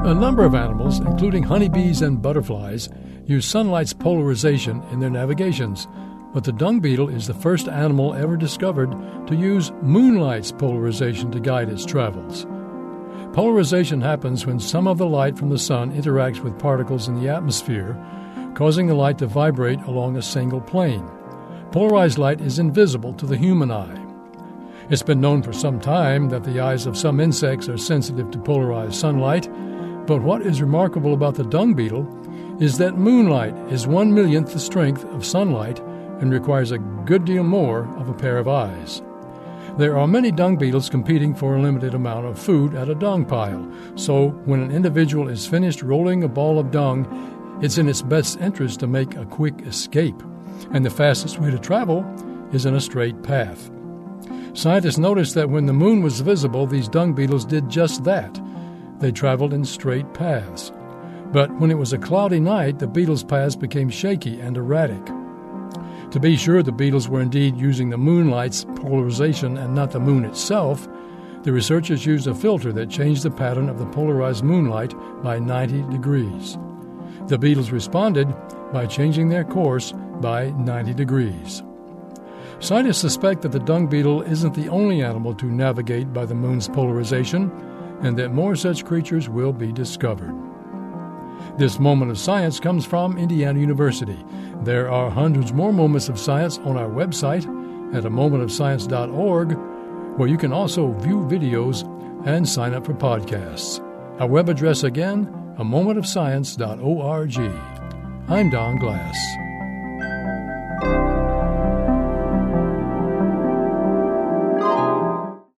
A number of animals, including honeybees and butterflies, use sunlight's polarization in their navigations, but the dung beetle is the first animal ever discovered to use moonlight's polarization to guide its travels. Polarization happens when some of the light from the sun interacts with particles in the atmosphere, causing the light to vibrate along a single plane. Polarized light is invisible to the human eye. It's been known for some time that the eyes of some insects are sensitive to polarized sunlight, but what is remarkable about the dung beetle is that moonlight is 1/1,000,000th the strength of sunlight and requires a good deal more of a pair of eyes. There are many dung beetles competing for a limited amount of food at a dung pile, so when an individual is finished rolling a ball of dung, it's in its best interest to make a quick escape, and the fastest way to travel is in a straight path. Scientists noticed that when the moon was visible, these dung beetles did just that. They traveled in straight paths. But when it was a cloudy night, the beetles' paths became shaky and erratic. To be sure the beetles were indeed using the moonlight's polarization and not the moon itself, the researchers used a filter that changed the pattern of the polarized moonlight by 90 degrees. The beetles responded by changing their course by 90 degrees. Scientists suspect that the dung beetle isn't the only animal to navigate by the moon's polarization, and that more such creatures will be discovered. This moment of science comes from Indiana University. There are hundreds more moments of science on our website at amomentofscience.org, where you can also view videos and sign up for podcasts. Our web address again, amomentofscience.org. I'm Don Glass.